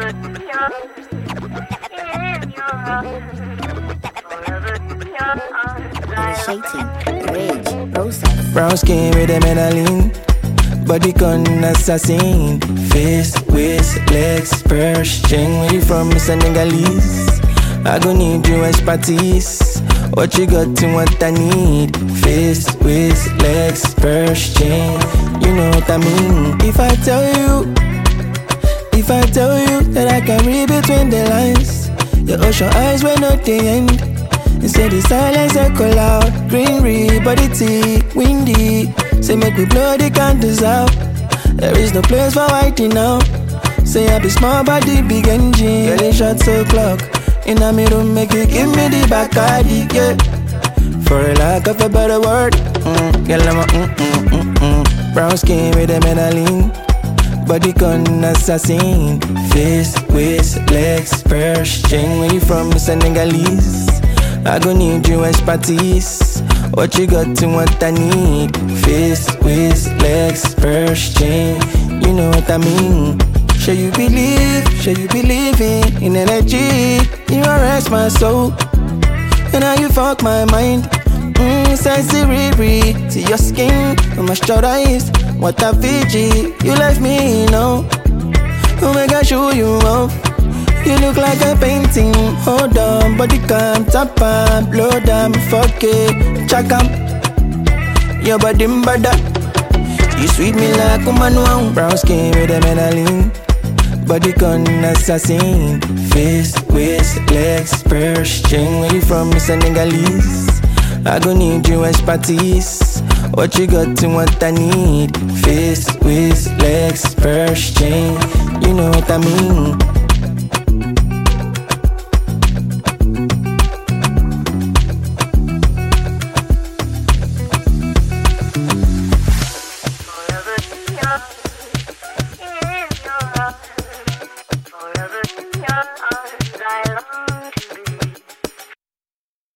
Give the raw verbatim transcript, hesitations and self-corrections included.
Initiating rage process. Brown skin with a melanin, body con assassin. Face, waist, legs, purse, chain. Where you from, Mister Negalese? I gon' need you expertise. What you got to what I need? Face, waist, legs, purse, chain. You know what I mean. If I tell you, if I tell you that I can read between the lines, your ocean eyes were not the end. Instead the silence echo loud. Greenery, body thick, windy. Say make we blow the candles out. There is no place for waiting now. Say I be small body, big engine. Girl, it shot so clock. In a me room, make you give me the Bacardi, yeah. For a lack of a better word, mm, girl, I'm a mm, mm, mm, mm. Brown skin with a melanin, body con assassin. Face, waist, legs, purse, chain. Where you from, Mister Negalese? I gon' need you expertise. What you got to what I need? Face, waist, legs, purse, chain. You know what I mean. Show you believe, show you believe in, in energy. You arrest my soul, and now you fuck my mind. Mmm, sexy Riri, see your skin, I'm moisturized. What a Fiji, you left me, you know. Oh my gosh, show you off. You look like a painting. Hold on, body calm, tap on, blow down, fuck it, check 'em. Your body bada, you sweet me like a man wow. Brown skin with a melanin, body con assassin. Face, waist, legs, purse, chain. Where you from, Mister Negalese? I gon' need you expertise. What you got to what I need? Face, waist, legs, purse, chain. You know what I mean.